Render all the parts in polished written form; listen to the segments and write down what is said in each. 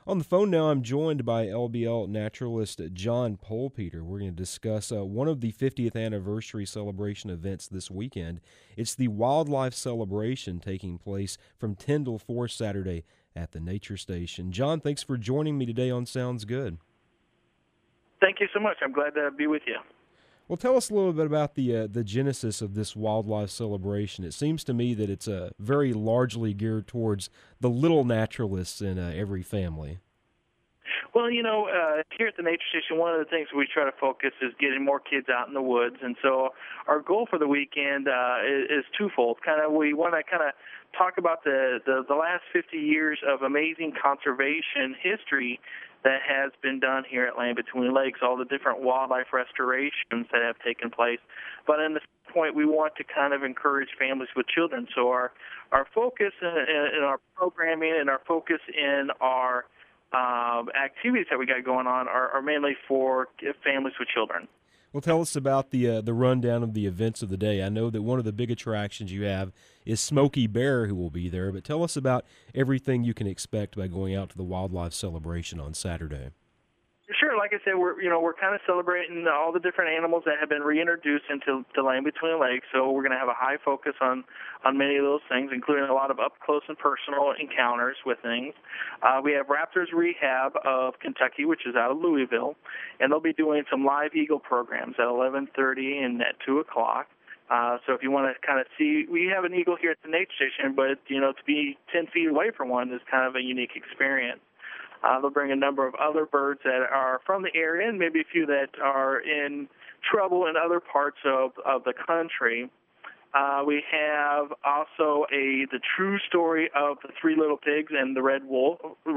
On the phone now, I'm joined by LBL naturalist John Polpeter. We're going to discuss one of the 50th anniversary celebration events this weekend. It's the wildlife celebration taking place from 10 till 4 Saturday at the Nature Station. John, thanks for joining me today on Sounds Good. Thank you so much. I'm glad to be with you. Well, tell us a little bit about the genesis of this wildlife celebration. It seems to me that it's very largely geared towards the little naturalists in every family. Well, here at the Nature Station, one of the things we try to focus is getting more kids out in the woods. And so our goal for the weekend is twofold. We want to talk about the last 50 years of amazing conservation history that has been done here at Land Between Lakes, all the different wildlife restorations that have taken place. But in this point, we want to kind of encourage families with children. So our focus in our programming and our focus in our activities that we got going on are mainly for families with children. Well, tell us about the rundown of the events of the day. I know that one of the big attractions you have is Smokey Bear, who will be there, but tell us about everything you can expect by going out to the wildlife celebration on Saturday. Sure. Like I said, we're kind of celebrating all the different animals that have been reintroduced into the Land Between Lakes. So we're going to have a high focus on many of those things, including a lot of up close and personal encounters with things. We have Raptors Rehab of Kentucky, which is out of Louisville, and they'll be doing some live eagle programs at 11:30 and at 2 o'clock. So if you want to kind of see, we have an eagle here at the Nature Station, but to be 10 feet away from one is kind of a unique experience. They'll bring a number of other birds that are from the area and maybe a few that are in trouble in other parts of the country. We have also the true story of the Three Little Pigs and the Red Wolf.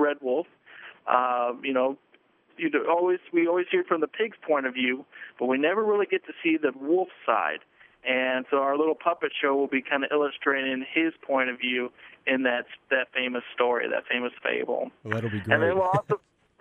We always hear from the pig's point of view, but we never really get to see the wolf side. And so our little puppet show will be kind of illustrating his point of view in that famous story, that famous fable. Well, that'll be great. And then we'll also,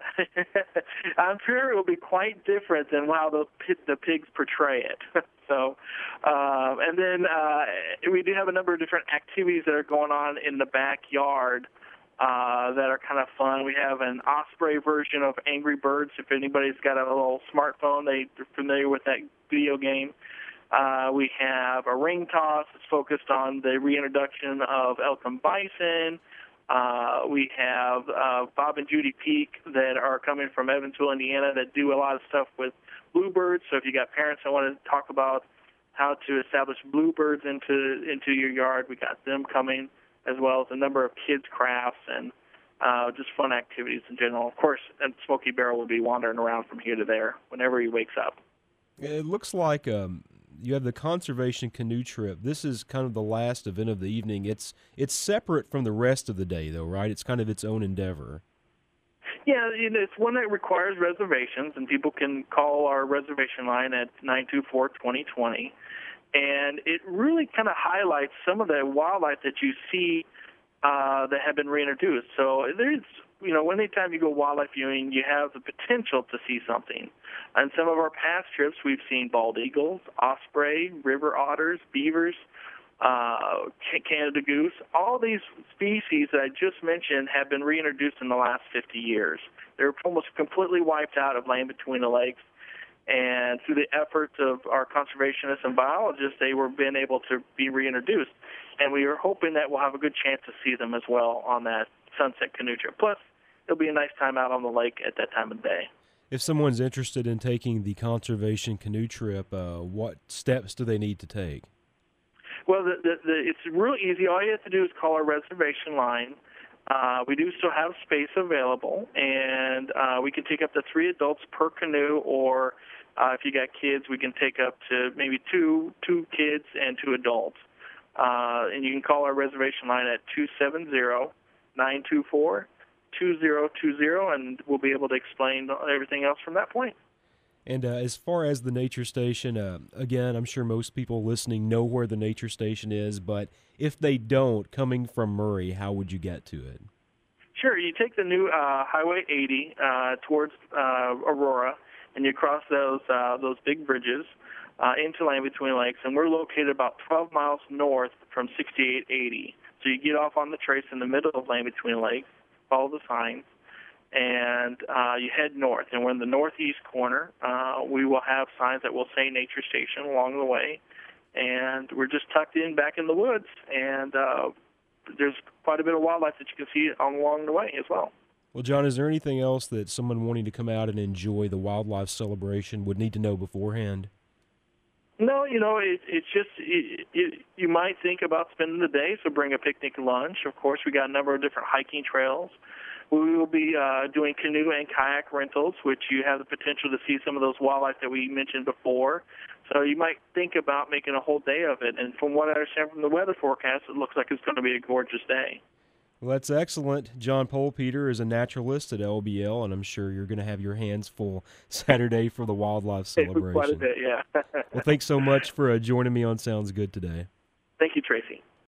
I'm sure it will be quite different than how the pigs portray it. So, and then we do have a number of different activities that are going on in the backyard that are kind of fun. We have an Osprey version of Angry Birds. If anybody's got a little smartphone, they're familiar with that video game. We have a ring toss that's focused on the reintroduction of elk and bison. We have Bob and Judy Peak that are coming from Evansville, Indiana, that do a lot of stuff with bluebirds. So if you got parents that want to talk about how to establish bluebirds into your yard, we got them coming, as well as a number of kids' crafts and just fun activities in general. Of course, and Smokey Bear will be wandering around from here to there whenever he wakes up. It looks like you have the conservation canoe trip. This is kind of the last event of the evening. It's separate from the rest of the day, though, right? It's kind of its own endeavor. Yeah, it's one that requires reservations, and people can call our reservation line at 924-2020. And it really kind of highlights some of the wildlife that you see that have been reintroduced. So there's, anytime you go wildlife viewing, you have the potential to see something. On some of our past trips, we've seen bald eagles, osprey, river otters, beavers, Canada goose. All these species that I just mentioned have been reintroduced in the last 50 years. They're almost completely wiped out of Land Between the Lakes. And through the efforts of our conservationists and biologists, they were been able to be reintroduced. And we are hoping that we'll have a good chance to see them as well on that sunset canoe trip. Plus, it'll be a nice time out on the lake at that time of day. If someone's interested in taking the conservation canoe trip, what steps do they need to take? Well, it's real easy. All you have to do is call our reservation line. We do still have space available, and we can take up to 3 adults per canoe, or if you got kids, we can take up to maybe two kids and 2 adults. And you can call our reservation line at 270-924-2020, and we'll be able to explain everything else from that point. And as far as the Nature Station, again, I'm sure most people listening know where the Nature Station is, but if they don't, coming from Murray, how would you get to it? Sure. You take the new Highway 80 towards Aurora, and you cross those big bridges into Land Between Lakes, and we're located about 12 miles north from 6880. So you get off on the trace in the middle of Land Between Lakes, follow the signs, and you head north. And we're in the northeast corner. We will have signs that will say Nature Station along the way, and we're just tucked in back in the woods, and there's quite a bit of wildlife that you can see along the way as well. Well, John, is there anything else that someone wanting to come out and enjoy the wildlife celebration would need to know beforehand? No, it's just you might think about spending the day, so bring a picnic lunch. Of course, we got a number of different hiking trails. We will be doing canoe and kayak rentals, which you have the potential to see some of those wildlife that we mentioned before. So you might think about making a whole day of it. And from what I understand from the weather forecast, it looks like it's going to be a gorgeous day. Well, that's excellent. John Polpeter is a naturalist at LBL, and I'm sure you're going to have your hands full Saturday for the wildlife celebration. Quite a bit, yeah. Well, thanks so much for joining me on Sounds Good today. Thank you, Tracy.